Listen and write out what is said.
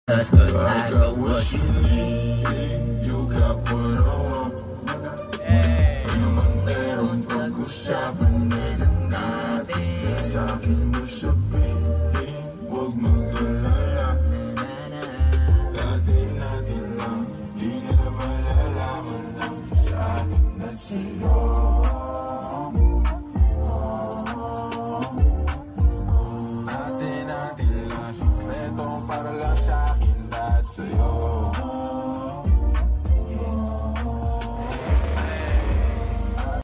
Cause I got what you need, you got what I want. Ano mang merong pag-usapan, ngayon natin sa akin mo siya